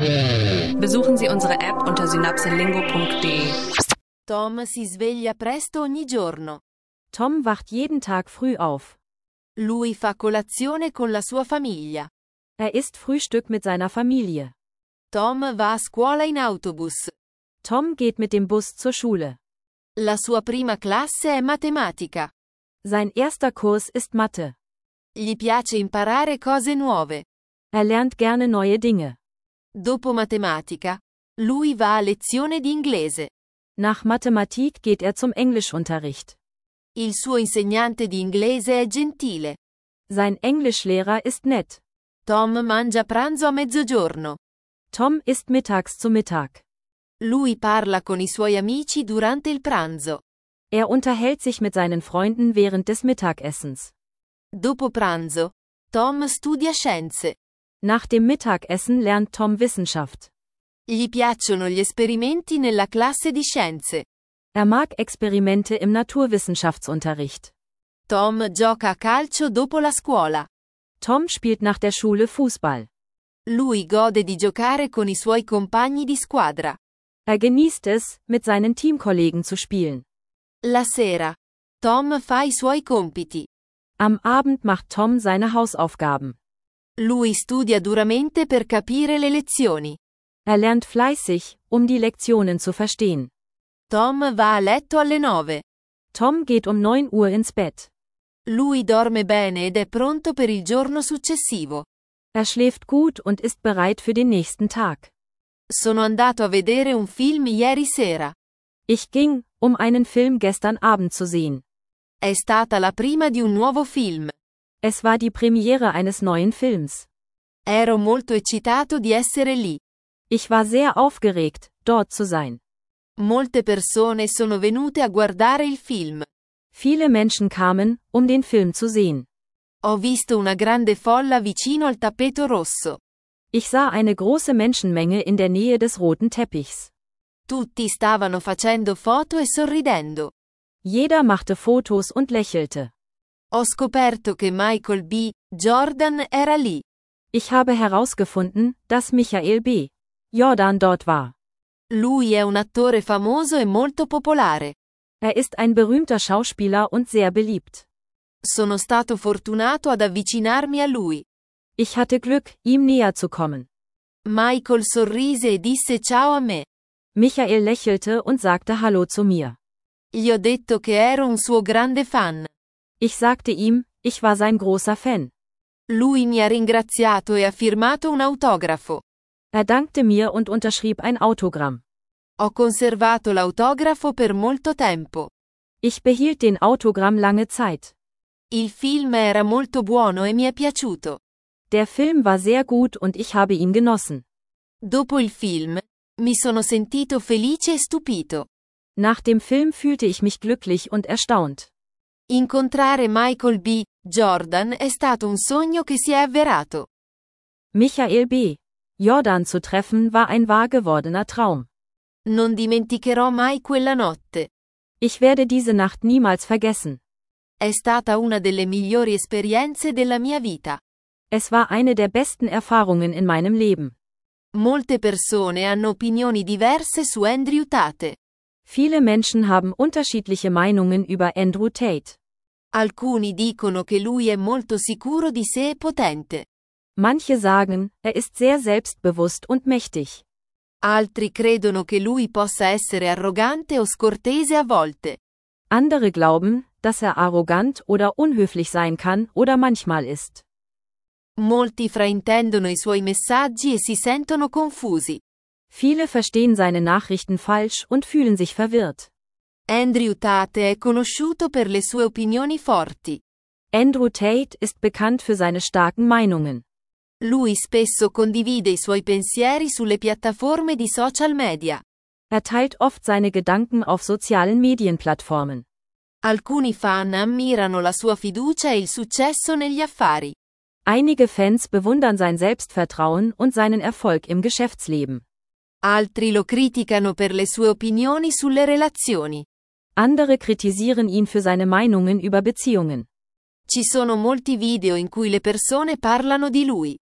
Besuchen Sie unsere App unter synapselingo.de. Tom si sveglia presto ogni giorno. Tom wacht jeden Tag früh auf. Lui fa colazione con la sua famiglia. Er isst Frühstück mit seiner Familie. Tom va a scuola in autobus. Tom geht mit dem Bus zur Schule. La sua prima classe è matematica. Sein erster Kurs ist Mathe. Gli piace imparare cose nuove. Er lernt gerne neue Dinge. Dopo matematica, lui va a lezione di inglese. Nach Mathematik geht er zum Englischunterricht. Il suo insegnante di inglese è gentile. Sein Englischlehrer ist nett. Tom mangia pranzo a mezzogiorno. Tom isst mittags zu Mittag. Lui parla con i suoi amici durante il pranzo. Er unterhält sich mit seinen Freunden während des Mittagessens. Dopo pranzo, Tom studia scienze. Nach dem Mittagessen lernt Tom Wissenschaft. Gli piacciono gli esperimenti nella classe di scienze. Er mag Experimente im Naturwissenschaftsunterricht. Tom gioca a calcio dopo la scuola. Tom spielt nach der Schule Fußball. Lui gode di giocare con i suoi compagni di squadra. Er genießt es, mit seinen Teamkollegen zu spielen. La sera, Tom fa i suoi compiti. Am Abend macht Tom seine Hausaufgaben. Lui studia duramente per capire le lezioni. Er lernt fleißig, die Lektionen zu verstehen. Tom va a letto alle 9. Tom geht 9 Uhr ins Bett. Lui dorme bene ed è pronto per il giorno successivo. Er schläft gut und ist bereit für den nächsten Tag. Sono andato a vedere un film ieri sera. Ich ging, einen Film gestern Abend zu sehen. È stata la prima di un nuovo film. Es war die Premiere eines neuen Films. Ero molto eccitato di essere lì. Ich war sehr aufgeregt, dort zu sein. Molte persone sono venute a guardare il film. Viele Menschen kamen, den Film zu sehen. Ho visto una grande folla vicino al tappeto rosso. Ich sah eine große Menschenmenge in der Nähe des roten Teppichs. Tutti stavano facendo foto e sorridendo. Jeder machte Fotos und lächelte. Ho scoperto che Michael B. Jordan era lì. Ich habe herausgefunden, dass Michael B. Jordan dort war. Lui è un attore famoso e molto popolare. Er ist ein berühmter Schauspieler und sehr beliebt. Sono stato fortunato ad avvicinarmi a lui. Ich hatte Glück, ihm näher zu kommen. Michael sorrise e disse ciao a me. Michael lächelte und sagte Hallo zu mir. Gli ho detto che ero un suo grande fan. Ich sagte ihm, ich war sein großer Fan. Lui mi ha ringraziato e ha firmato un autografo. Er dankte mir und unterschrieb ein Autogramm. Ho conservato l'autografo per molto tempo. Ich behielt den Autogramm lange Zeit. Il film era molto buono e mi è piaciuto. Der Film war sehr gut und ich habe ihn genossen. Dopo il film, mi sono sentito felice e stupito. Nach dem Film fühlte ich mich glücklich und erstaunt. Incontrare Michael B. Jordan è stato un sogno che si è avverato. Michael B. Jordan zu treffen war ein wahr gewordener Traum. Non dimenticherò mai quella notte. Ich werde diese Nacht niemals vergessen. È stata una delle migliori esperienze della mia vita. Es war eine der besten Erfahrungen in meinem Leben. Molte persone hanno opinioni diverse su Andrew Tate. Viele Menschen haben unterschiedliche Meinungen über Andrew Tate. Alcuni dicono che lui è molto sicuro di sé e potente. Manche sagen, er ist sehr selbstbewusst und mächtig. Altri credono che lui possa essere arrogante o scortese a volte. Andere glauben, dass er arrogant oder unhöflich sein kann oder manchmal ist. Molti fraintendono i suoi messaggi e si sentono confusi. Viele verstehen seine Nachrichten falsch und fühlen sich verwirrt. Andrew Tate è conosciuto per le sue opinioni forti. Andrew Tate ist bekannt für seine starken Meinungen. Lui spesso condivide i suoi pensieri sulle piattaforme di social media. Er teilt oft seine Gedanken auf sozialen Medienplattformen. Alcuni fan ammirano la sua fiducia e il successo negli affari. Einige Fans bewundern sein Selbstvertrauen und seinen Erfolg im Geschäftsleben. Altri lo criticano per le sue opinioni sulle relazioni. Andere kritisieren ihn für seine Meinungen über Beziehungen. Ci sono molti video in cui le persone parlano di lui.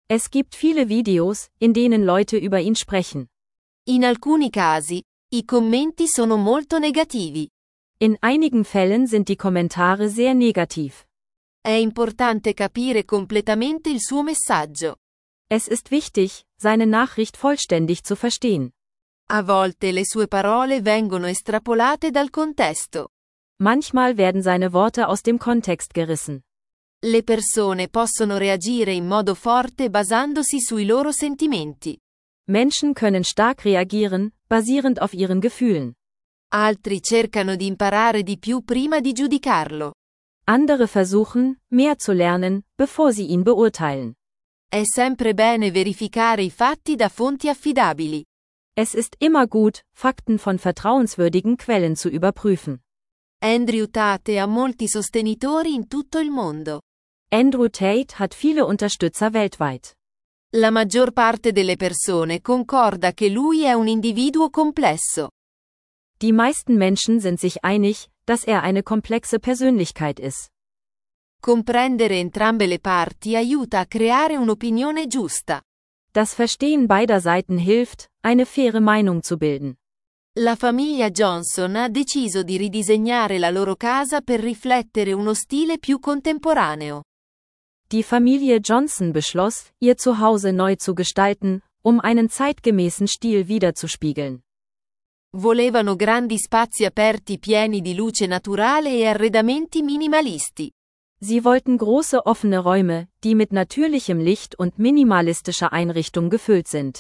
Es gibt viele Videos, in denen Leute über ihn sprechen. In alcuni casi, i commenti sono molto negativi. In einigen Fällen sind die Kommentare sehr negativ. È importante capire completamente il suo messaggio. Es ist wichtig, seine Nachricht vollständig zu verstehen. A volte le sue parole vengono estrapolate dal contesto. Manchmal werden seine Worte aus dem Kontext gerissen. Le persone possono reagire in modo forte basandosi sui loro sentimenti. Menschen können stark reagieren, basierend auf ihren Gefühlen. Altri cercano di imparare di più prima di giudicarlo. Andere versuchen, mehr zu lernen, bevor sie ihn beurteilen. È sempre bene verificare i fatti da fonti affidabili. Es ist immer gut, Fakten von vertrauenswürdigen Quellen zu überprüfen. Andrew Tate ha molti sostenitori in tutto il mondo. Andrew Tate hat viele Unterstützer weltweit. La maggior parte delle persone concorda che lui è un individuo complesso. Die meisten Menschen sind sich einig, dass er eine komplexe Persönlichkeit ist. Comprendere entrambe le parti aiuta a creare un'opinione giusta. Das Verstehen beider Seiten hilft, eine faire Meinung zu bilden. La famiglia Johnson ha deciso di ridisegnare la loro casa per riflettere uno stile più contemporaneo. Die Familie Johnson beschloss, ihr Zuhause neu zu gestalten, um einen zeitgemäßen Stil widerzuspiegeln. Volevano grandi spazi aperti pieni di luce naturale e arredamenti minimalisti. Sie wollten große offene Räume, die mit natürlichem Licht und minimalistischer Einrichtung gefüllt sind.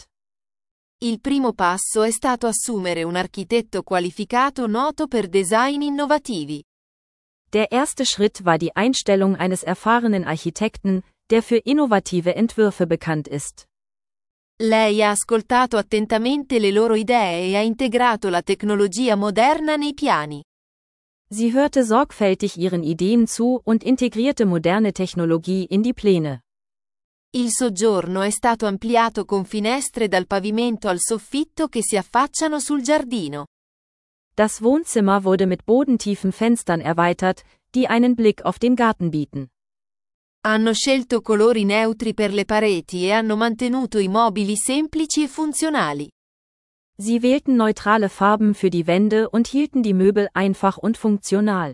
Il primo passo è stato assumere un architetto qualificato noto per design innovativi. Der erste Schritt war die Einstellung eines erfahrenen Architekten, der für innovative Entwürfe bekannt ist. Lei ha ascoltato attentamente le loro idee e ha integrato la tecnologia moderna nei piani. Sie hörte sorgfältig ihren Ideen zu und integrierte moderne Technologie in die Pläne. Il soggiorno è stato ampliato con finestre dal pavimento al soffitto che si affacciano sul giardino. Das Wohnzimmer wurde mit bodentiefen Fenstern erweitert, die einen Blick auf den Garten bieten. Hanno scelto colori neutri per le pareti e hanno mantenuto i mobili semplici e funzionali. Sie wählten neutrale Farben für die Wände und hielten die Möbel einfach und funktional.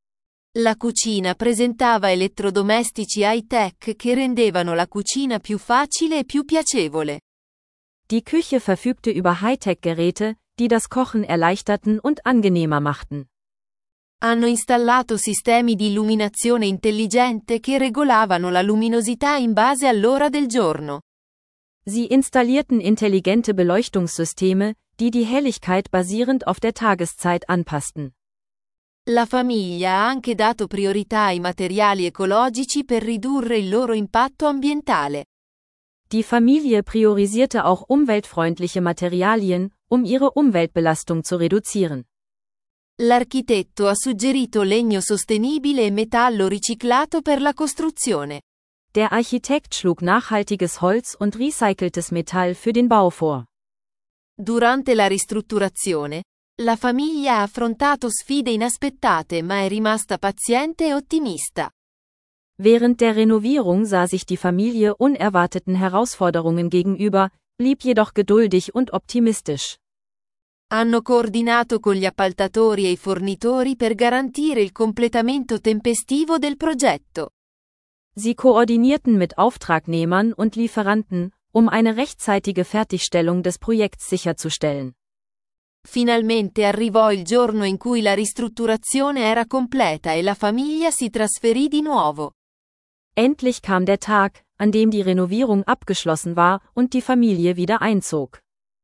La cucina presentava elettrodomestici high-tech che rendevano la cucina più facile e più piacevole. Die Küche verfügte über Hightech-Geräte, die das Kochen erleichterten und angenehmer machten. Hanno installato sistemi di illuminazione intelligente che regolavano la luminosità in base all'ora del giorno. Sie installierten intelligente Beleuchtungssysteme, die die Helligkeit basierend auf der Tageszeit anpassten. La famiglia ha anche dato priorità ai materiali ecologici per ridurre il loro impatto ambientale. Die Familie priorisierte auch umweltfreundliche Materialien, um ihre Umweltbelastung zu reduzieren. L'architetto ha suggerito legno sostenibile e metallo riciclato per la costruzione. Der Architekt schlug nachhaltiges Holz und recyceltes Metall für den Bau vor. Durante la ristrutturazione, la famiglia ha affrontato sfide inaspettate ma è rimasta paziente e ottimista. Während der Renovierung sah sich die Familie unerwarteten Herausforderungen gegenüber, blieb jedoch geduldig und optimistisch. Hanno coordinato con gli appaltatori e i fornitori per garantire il completamento tempestivo del progetto. Sie koordinierten mit Auftragnehmern und Lieferanten, um eine rechtzeitige Fertigstellung des Projekts sicherzustellen. Finalmente arrivò il giorno in cui la ristrutturazione era completa e la famiglia si trasferì di nuovo. Endlich kam der Tag, an dem die Renovierung abgeschlossen war und die Familie wieder einzog.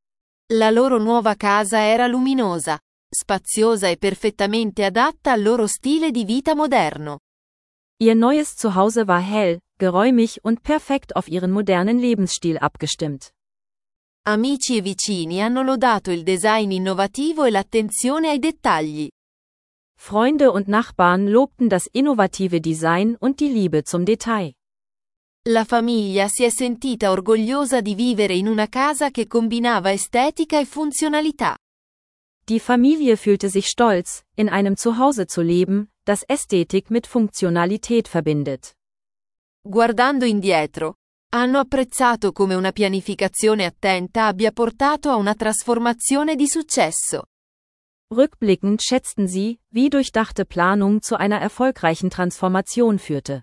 La loro nuova casa era luminosa, spaziosa e perfettamente adatta al loro stile di vita moderno. Ihr neues Zuhause war hell, geräumig und perfekt auf ihren modernen Lebensstil abgestimmt. Amici e vicini hanno lodato il design innovativo e l'attenzione ai dettagli. Freunde und Nachbarn lobten das innovative Design und die Liebe zum Detail. La famiglia si è sentita orgogliosa di vivere in una casa che combinava estetica e funzionalità. Die Familie fühlte sich stolz, in einem Zuhause zu leben, das Ästhetik mit Funktionalität verbindet. Guardando indietro, Hanno apprezzato come una pianificazione attenta abbia portato a una trasformazione di successo. Rückblickend schätzten sie, wie durchdachte Planung zu einer erfolgreichen Transformation führte.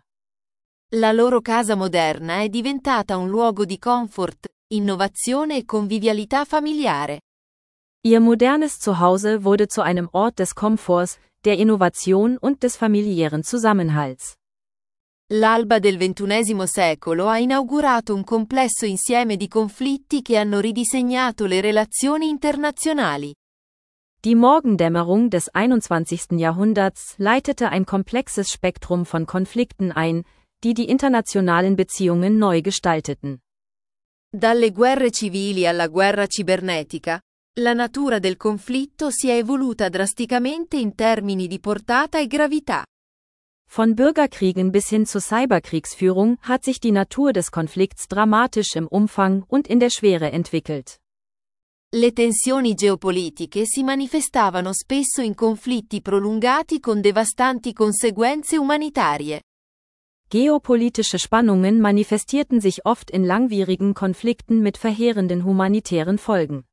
La loro casa moderna è diventata un luogo di comfort, innovazione e convivialità familiare. Ihr modernes Zuhause wurde zu einem Ort des Komforts, der Innovation und des familiären Zusammenhalts. L'alba del XXI secolo ha inaugurato un complesso insieme di conflitti che hanno ridisegnato le relazioni internazionali. Die Morgendämmerung des 21. Jahrhunderts leitete ein komplexes Spektrum von Konflikten ein, die internationalen Beziehungen neu gestalteten. Dalle guerre civili alla guerra cibernetica, la natura del conflitto si è evoluta drasticamente in termini di portata e gravità. Von Bürgerkriegen bis hin zur Cyberkriegsführung hat sich die Natur des Konflikts dramatisch im Umfang und in der Schwere entwickelt. Le tensioni geopolitiche si manifestavano spesso in conflitti prolungati con devastanti conseguenze umanitarie. Geopolitische Spannungen manifestierten sich oft in langwierigen Konflikten mit verheerenden humanitären Folgen.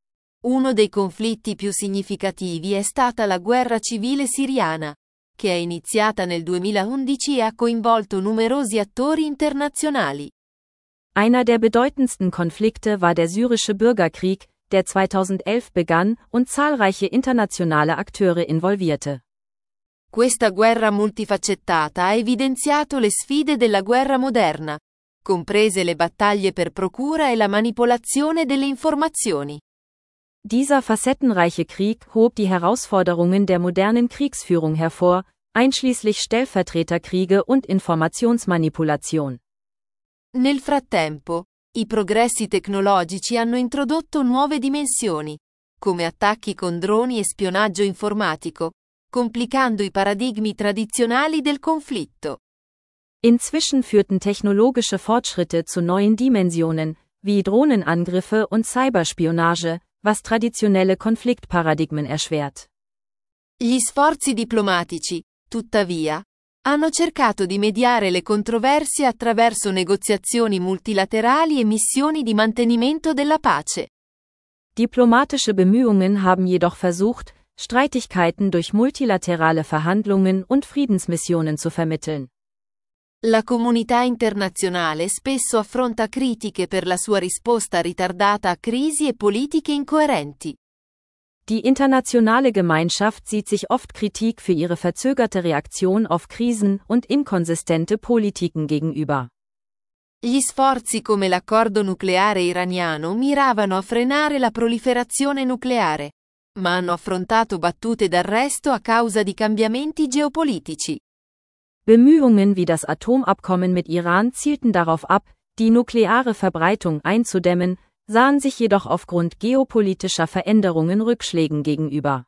Uno dei conflitti più significativi è stata la guerra civile siriana, che è iniziata nel 2011 e ha coinvolto numerosi attori internazionali. Einer der bedeutendsten Konflikte war der syrische Bürgerkrieg, der 2011 begann und zahlreiche internationale Akteure involvierte. Questa guerra multifaccettata ha evidenziato le sfide della guerra moderna, comprese le battaglie per procura e la manipolazione delle informazioni. Dieser facettenreiche Krieg hob die Herausforderungen der modernen Kriegsführung hervor, einschließlich Stellvertreterkriege und Informationsmanipulation. Nel frattempo, i progressi tecnologici hanno introdotto nuove dimensioni, come attacchi con droni e spionaggio informatico, complicando i paradigmi tradizionali del conflitto. Inzwischen führten technologische Fortschritte zu neuen Dimensionen, wie Drohnenangriffe und Cyberspionage, was traditionelle Konfliktparadigmen erschwert. Gli sforzi diplomatici, tuttavia, hanno cercato di mediare le controversie attraverso negoziazioni multilaterali e missioni di mantenimento della pace. Diplomatische Bemühungen haben jedoch versucht, Streitigkeiten durch multilaterale Verhandlungen und Friedensmissionen zu vermitteln. La comunità internazionale spesso affronta critiche per la sua risposta ritardata a crisi e politiche incoerenti. Die internationale Gemeinschaft sieht sich oft Kritik für ihre verzögerte Reaktion auf Krisen und inkonsistente Politiken gegenüber. Gli sforzi come l'accordo nucleare iraniano miravano a frenare la proliferazione nucleare, ma hanno affrontato battute d'arresto a causa di cambiamenti geopolitici. Bemühungen wie das Atomabkommen mit Iran zielten darauf ab, die nukleare Verbreitung einzudämmen, sahen sich jedoch aufgrund geopolitischer Veränderungen Rückschlägen gegenüber.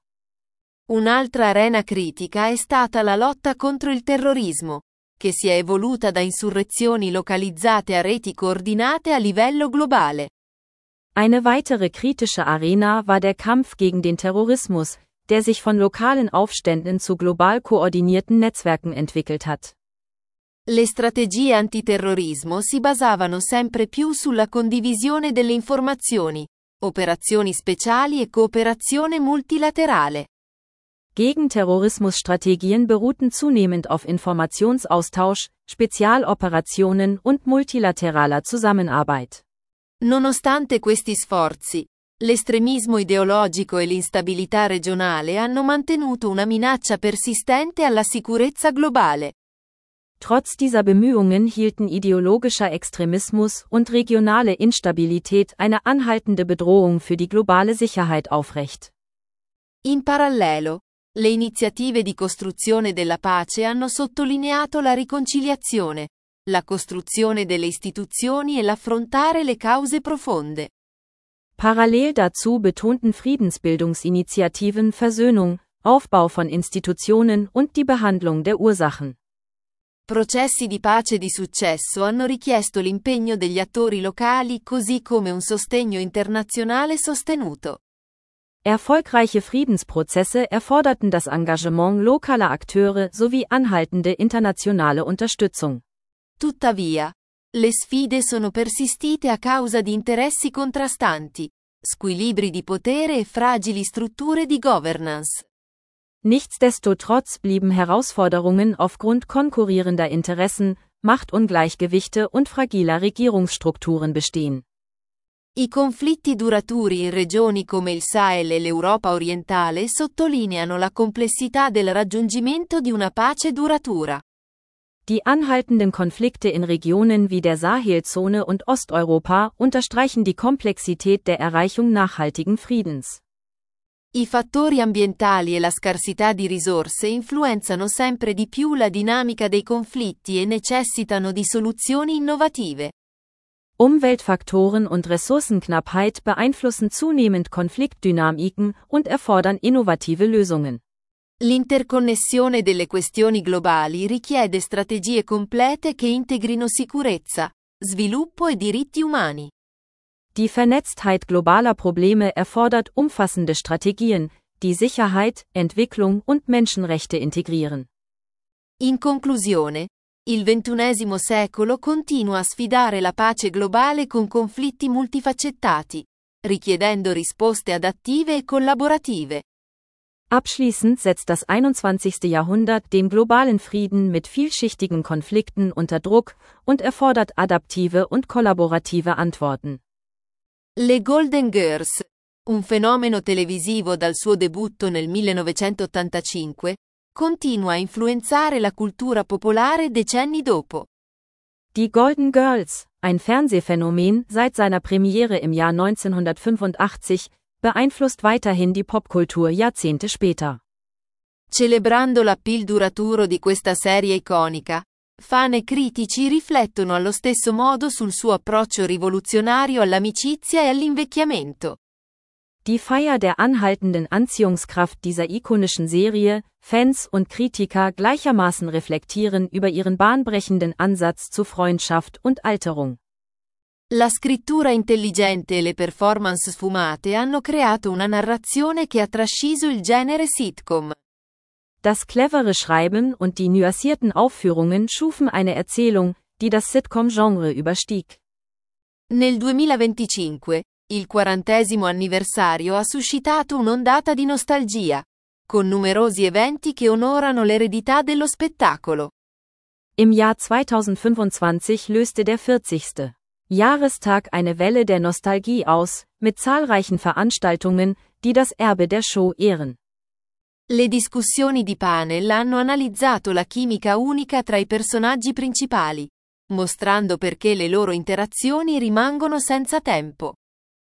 Un'altra arena critica è stata la lotta contro il terrorismo, che si è evoluta da insurrezioni localizzate a reti coordinate a livello globale. Eine weitere kritische Arena war der Kampf gegen den Terrorismus, der sich von lokalen Aufständen zu global koordinierten Netzwerken entwickelt hat. Le strategie antiterrorismo si basavano sempre più sulla condivisione delle informazioni, operazioni speciali e cooperazione multilaterale. Gegenterrorismusstrategien beruhten zunehmend auf Informationsaustausch, Spezialoperationen und multilateraler Zusammenarbeit. Nonostante questi sforzi, l'estremismo ideologico e l'instabilità regionale hanno mantenuto una minaccia persistente alla sicurezza globale. Trotz dieser Bemühungen hielten ideologischer Extremismus und regionale Instabilität eine anhaltende Bedrohung für die globale Sicherheit aufrecht. In parallelo, le iniziative di costruzione della pace hanno sottolineato la riconciliazione, la costruzione delle istituzioni e l'affrontare le cause profonde. Parallel dazu betonten Friedensbildungsinitiativen Versöhnung, Aufbau von Institutionen und die Behandlung der Ursachen. Processi di pace di successo hanno richiesto l'impegno degli attori locali così come un sostegno internazionale sostenuto. Erfolgreiche Friedensprozesse erforderten das Engagement lokaler Akteure sowie anhaltende internationale Unterstützung. Tuttavia, Le sfide sono persistite a causa di interessi contrastanti, squilibri di potere e fragili strutture di governance. Nichtsdestotrotz blieben Herausforderungen aufgrund konkurrierender Interessen, Machtungleichgewichte und fragiler Regierungsstrukturen bestehen. I conflitti duraturi in regioni come il Sahel e l'Europa orientale sottolineano la complessità del raggiungimento di una pace duratura. Die anhaltenden Konflikte in Regionen wie der Sahelzone und Osteuropa unterstreichen die Komplexität der Erreichung nachhaltigen Friedens. I fattori ambientali e la scarsità di risorse influenzano sempre di più la dinamica dei conflitti e necessitano di soluzioni innovative. Umweltfaktoren und Ressourcenknappheit beeinflussen zunehmend Konfliktdynamiken und erfordern innovative Lösungen. L'interconnessione delle questioni globali richiede strategie complete che integrino sicurezza, sviluppo e diritti umani. Die Vernetztheit globaler Probleme erfordert umfassende Strategien, die Sicherheit, Entwicklung und Menschenrechte integrieren. In conclusione, il XXI secolo continua a sfidare la pace globale con conflitti multifaccettati, richiedendo risposte adattive e collaborative. Abschließend setzt das 21. Jahrhundert den globalen Frieden mit vielschichtigen Konflikten unter Druck und erfordert adaptive und kollaborative Antworten. Le Golden Girls, un fenomeno televisivo dal suo debutto nel 1985, continua a influenzare la cultura popolare decenni dopo. Die Golden Girls, ein Fernsehphänomen seit seiner Premiere im Jahr 1985, beeinflusst weiterhin die Popkultur Jahrzehnte später. Celebrando l'appeal duraturo di questa serie iconica, fan e critici riflettono allo stesso modo sul suo approccio rivoluzionario all'amicizia e all'invecchiamento. Die Feier der anhaltenden Anziehungskraft dieser ikonischen Serie, Fans und Kritiker gleichermaßen reflektieren über ihren bahnbrechenden Ansatz zu Freundschaft und Alterung. La scrittura intelligente e le performance sfumate hanno creato una narrazione che ha trasciso il genere sitcom. Das clevere Schreiben und die nuancierten Aufführungen schufen eine Erzählung, die das Sitcom-Genre überstieg. Nel 2025, il 40° anniversario ha suscitato un'ondata di nostalgia, con numerosi eventi che onorano l'eredità dello spettacolo. Im Jahr 2025 löste der 40. Jahrestag eine Welle der Nostalgie aus, mit zahlreichen Veranstaltungen, die das Erbe der Show ehren. Le discussioni di panel hanno analizzato la chimica unica tra i personaggi principali, mostrando perché le loro interazioni rimangono senza tempo.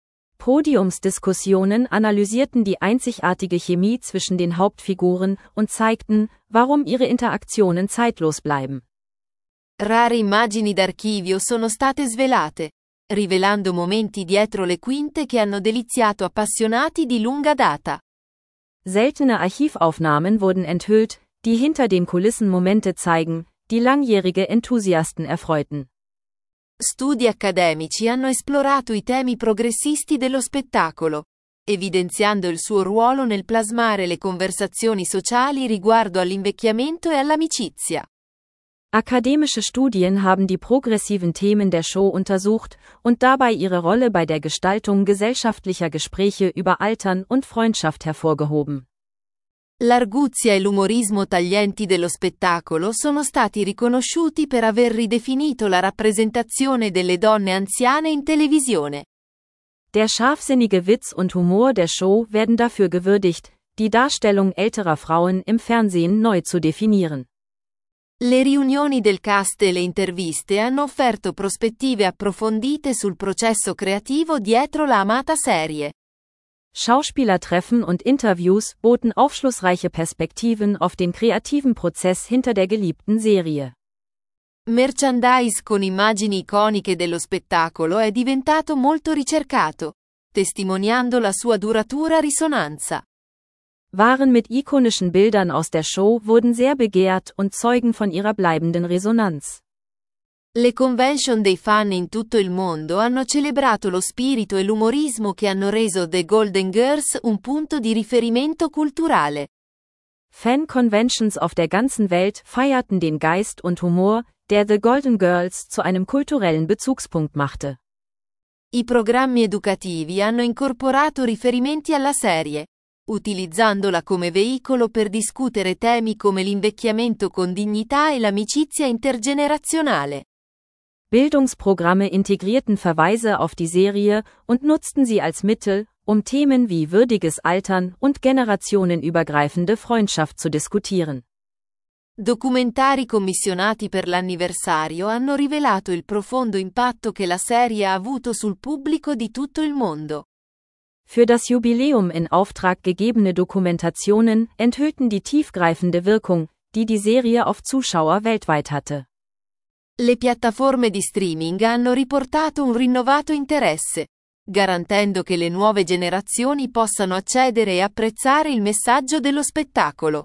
Podiumsdiskussionen analysierten die einzigartige Chemie zwischen den Hauptfiguren und zeigten, warum ihre Interaktionen zeitlos bleiben. Rare immagini d'archivio sono state svelate, rivelando momenti dietro le quinte che hanno deliziato appassionati di lunga data. Seltene Archivaufnahmen wurden enthüllt, die hinter den Kulissen Momente zeigen, die langjährige Enthusiasten erfreuten. Studi accademici hanno esplorato i temi progressisti dello spettacolo, evidenziando il suo ruolo nel plasmare le conversazioni sociali riguardo all'invecchiamento e all'amicizia. Akademische Studien haben die progressiven Themen der Show untersucht und dabei ihre Rolle bei der Gestaltung gesellschaftlicher Gespräche über Altern und Freundschaft hervorgehoben. L'arguzia e l'umorismo taglienti dello spettacolo sono stati riconosciuti per aver ridefinito la rappresentazione delle donne anziane in televisione. Der scharfsinnige Witz und Humor der Show werden dafür gewürdigt, die Darstellung älterer Frauen im Fernsehen neu zu definieren. Le riunioni del cast e le interviste hanno offerto prospettive approfondite sul processo creativo dietro la amata serie. Schauspielertreffen und Interviews boten aufschlussreiche Perspektiven auf den kreativen Prozess hinter der geliebten Serie. Merchandise con immagini iconiche dello spettacolo è diventato molto ricercato, testimoniando la sua duratura risonanza. Waren mit ikonischen Bildern aus der Show wurden sehr begehrt und zeugen von ihrer bleibenden Resonanz. Le convention dei fan in tutto il mondo hanno celebrato lo spirito e l'umorismo che hanno reso The Golden Girls un punto di riferimento culturale. Fan-Conventions auf der ganzen Welt feierten den Geist und Humor, der The Golden Girls zu einem kulturellen Bezugspunkt machte. I programmi educativi hanno incorporato riferimenti alla serie, utilizzandola come veicolo per discutere temi come l'invecchiamento con dignità e l'amicizia intergenerazionale. Bildungsprogramme integrierten Verweise auf die Serie und nutzten sie als Mittel, um Themen wie würdiges Altern und generationenübergreifende Freundschaft zu diskutieren. Documentari commissionati per l'anniversario hanno rivelato il profondo impatto che la serie ha avuto sul pubblico di tutto il mondo. Für das Jubiläum in Auftrag gegebene Dokumentationen enthüllten die tiefgreifende Wirkung, die die Serie auf Zuschauer weltweit hatte. Le piattaforme di streaming hanno riportato un rinnovato interesse, garantendo che le nuove generazioni possano accedere e apprezzare il messaggio dello spettacolo.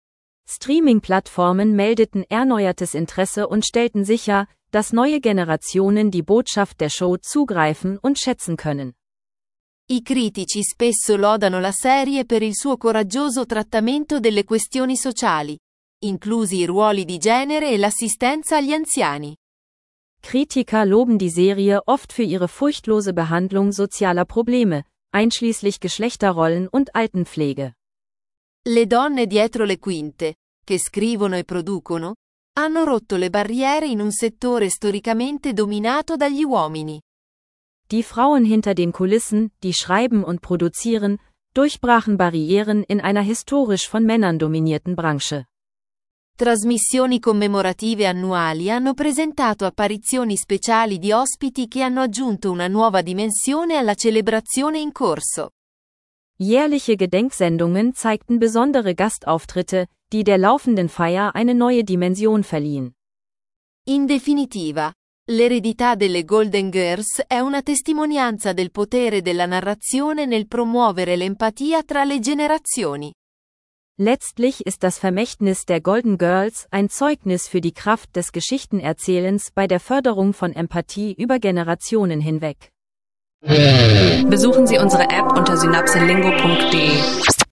Streaming-Plattformen meldeten erneuertes Interesse und stellten sicher, dass neue Generationen die Botschaft der Show zugreifen und schätzen können. I critici spesso lodano la serie per il suo coraggioso trattamento delle questioni sociali, inclusi i ruoli di genere e l'assistenza agli anziani. Kritiker loben die Serie oft für ihre furchtlose Behandlung sozialer Probleme, einschließlich Geschlechterrollen und Altenpflege. Le donne dietro le quinte, che scrivono e producono, hanno rotto le barriere in un settore storicamente dominato dagli uomini. Die Frauen hinter den Kulissen, die schreiben und produzieren, durchbrachen Barrieren in einer historisch von Männern dominierten Branche. Trasmissioni commemorative annuali hanno presentato apparizioni speciali di ospiti che hanno aggiunto una nuova dimensione alla celebrazione in corso. Jährliche Gedenksendungen zeigten besondere Gastauftritte, die der laufenden Feier eine neue Dimension verliehen. In definitiva, l'eredità delle Golden Girls è una testimonianza del potere della narrazione nel promuovere l'empatia tra le generazioni. Letztlich ist das Vermächtnis der Golden Girls ein Zeugnis für die Kraft des Geschichtenerzählens bei der Förderung von Empathie über Generationen hinweg. Besuchen Sie unsere App unter synapselingo.de.